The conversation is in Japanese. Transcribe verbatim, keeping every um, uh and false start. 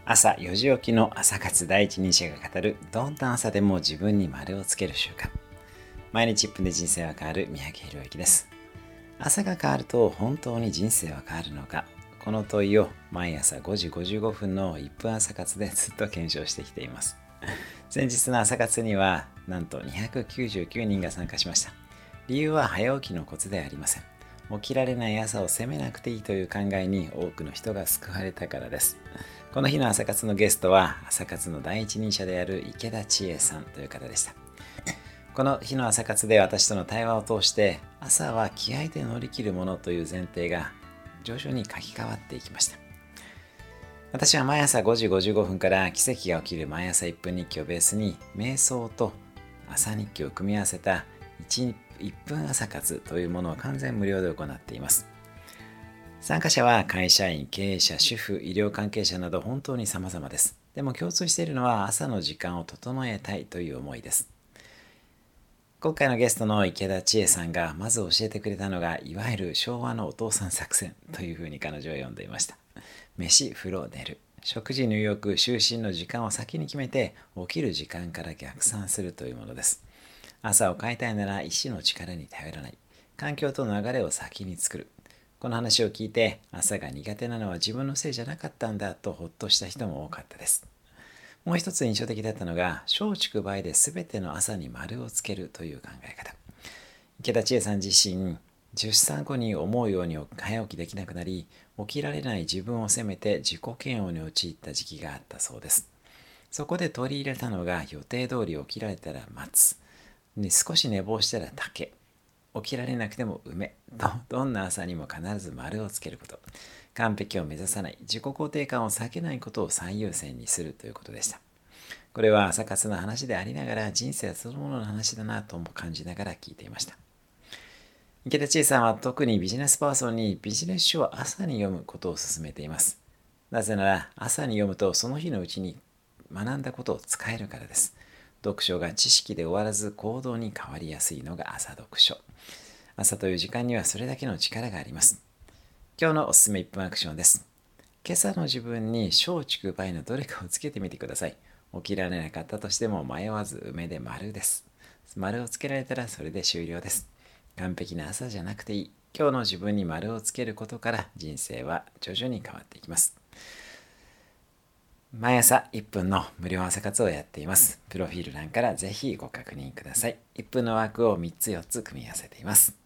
朝よじ起きの朝活第一人者が語るどんな朝でも自分に丸をつける習慣。毎日いっぷんで人生は変わる三宅宏之です。朝が変わると本当に人生は変わるのか、この問いを毎朝ごじごじゅうごふんのいっぷん朝活でずっと検証してきています。先日の朝活にはなんとにひゃくきゅうじゅうきゅうにんが参加しました。理由は早起きのコツではありません。起きられない朝を責めなくていいという考えに多くの人が救われたからです。この日の朝活のゲストは朝活の第一人者である池田千恵さんという方でした。この日の朝活で私との対話を通して朝は気合で乗り切るものという前提が徐々に書き換わっていきました。私は毎朝ごじごじゅうごふんから奇跡が起きる毎朝いっぷん日記をベースに瞑想と朝日記を組み合わせたいっぷん朝活というものを完全無料で行っています。参加者は会社員、経営者、主婦、医療関係者など本当に様々です。でも共通しているのは朝の時間を整えたいという思いです。今回のゲストの池田千恵さんがまず教えてくれたのが、いわゆる昭和のお父さん作戦というふうに彼女は呼んでいました。飯、風呂、寝る。食事、入浴、就寝の時間を先に決めて起きる時間から逆算するというものです。朝を変えたいなら意志の力に頼らない。環境と流れを先に作る。この話を聞いて、朝が苦手なのは自分のせいじゃなかったんだとほっとした人も多かったです。もう一つ印象的だったのが、松竹梅で全ての朝に丸をつけるという考え方。池田千恵さん自身、出産後に思うように早起きできなくなり、起きられない自分を責めて自己嫌悪に陥った時期があったそうです。そこで取り入れたのが、予定通り起きられたら待つ。で少し寝坊したら竹。起きられなくても梅と、どんな朝にも必ず丸をつけること。完璧を目指さない、自己肯定感を避けないことを最優先にするということでした。これは朝活の話でありながら人生そのものの話だなとも感じながら聞いていました。池田千恵さんは特にビジネスパーソンにビジネス書を朝に読むことを勧めています。なぜなら朝に読むとその日のうちに学んだことを使えるからです。読書が知識で終わらず行動に変わりやすいのが朝読書。朝という時間にはそれだけの力があります。今日のおすすめいっぷんアクションです。今朝の自分に松竹梅のどれかをつけてみてください。起きられなかったとしても迷わず梅で丸です。丸をつけられたらそれで終了です。完璧な朝じゃなくていい。今日の自分に丸をつけることから人生は徐々に変わっていきます。毎朝いっぷんの無料朝活をやっています。プロフィール欄からぜひご確認ください。いっぷんの枠をみっつよっつ組み合わせています。